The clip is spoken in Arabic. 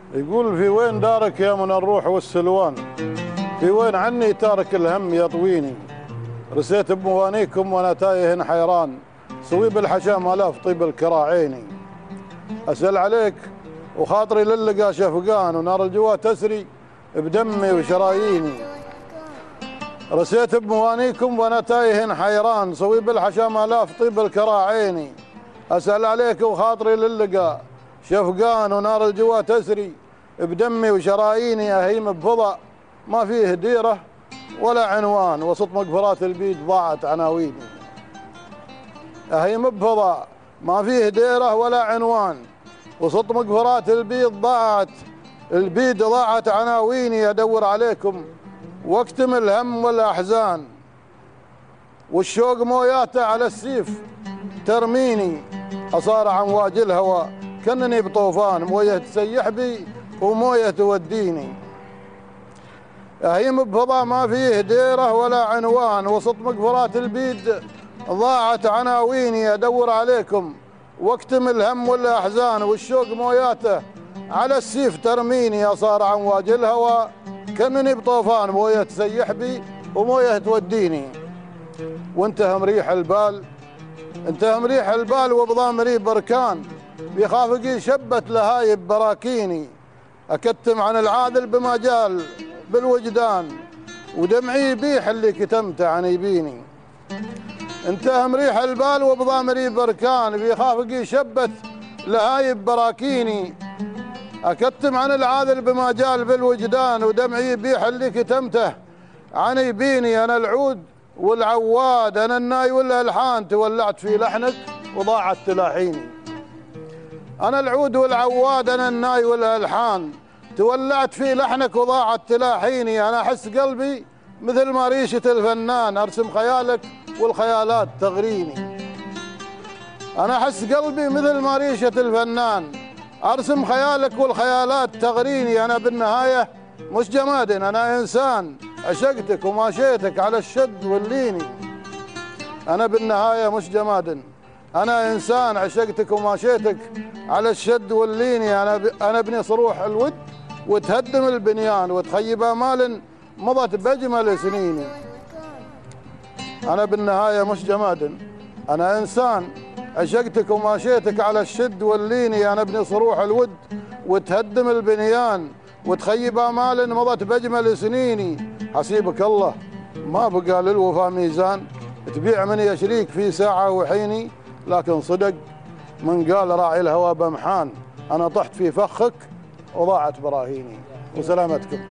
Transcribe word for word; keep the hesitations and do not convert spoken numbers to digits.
يقول في وين دارك يا من الروح والسلوان، في وين عني تارك الهم يطويني، رسيت بموانيكم وانا تايه حيران، صويب الحشام الاف طيب الكرا عيني. اسال عليك وخاطري للقى شفقان، ونار الجوا تسري بدمي وشراييني. رسيت بموانيكم وانا تايه حيران، صويب الحشام الاف طيب الكرا عيني. اسال عليك وخاطري للقى شفقان، ونار الجوا تسري بدمي وشراييني. اهيم بفضا ما فيه ديره ولا عنوان، وسط مقبرات البيد ضاعت عناويني. اهيم بفضا ما فيه ديره ولا عنوان، وسط مقبرات البيد ضاعت البيد ضاعت عناويني. ادور عليكم واكتم الهم والاحزان، والشوق موياته على السيف ترميني. اصارع امواج الهوى كانني بطوفان، مويه تسيح بي ومويه توديني. اهيم بفضا ما فيه ديره ولا عنوان، وسط مقبرات البيد ضاعت عناويني. ادور عليكم واكتم الهم والاحزان، والشوق موياته على السيف ترميني. اصارع امواج الهوى كانني بطوفان، مويه تسيح بي ومويه توديني. وانتهى مريح البال انتهى مريح البال وبضامري بركان، بخافقي شبت لهايب براكيني. اكتم عن العادل بما جال بالوجدان، ودمعي يبيح اللي كتمته عن يبيني. انتهى مريح البال وبضامري بركان، بخافقي شبت لهايب براكيني. اكتم عن العادل بما جال بالوجدان، ودمعي يبيح اللي كتمته عن يبيني. انا العود والعواد، انا الناي والالحان، تولعت في لحنك وضاعت تلاحيني. انا العود والعواد، انا الناي والالحان، تولعت في لحنك وضاعت تلاحيني. انا احس قلبي مثل ما ريشه الفنان، ارسم خيالك والخيالات تغريني. انا احس قلبي مثل ما ريشه الفنان، ارسم خيالك والخيالات تغريني. انا بالنهايه مش جماد، انا انسان عشقتك وماشيتك على الشد والليني. انا بالنهايه مش جماد، انا انسان عشقتك وماشيتك على الشد والليني. انا ب... انا ابني صروح الود وتهدم البنيان، وتخيب امال مضت باجمل سنيني. انا بالنهايه مش جماد، انا انسان عشقتك وماشيتك على الشد والليني. انا ابني صروح الود وتهدم البنيان، وتخيب امال مضت باجمل سنيني. حسيبك الله ما بقى للوفا ميزان، تبيع من يا شريك في ساعه وحيني. لكن صدق من قال راعي الهوى بمحان، انا طحت في فخك وضاعت براهيني. وسلامتكم.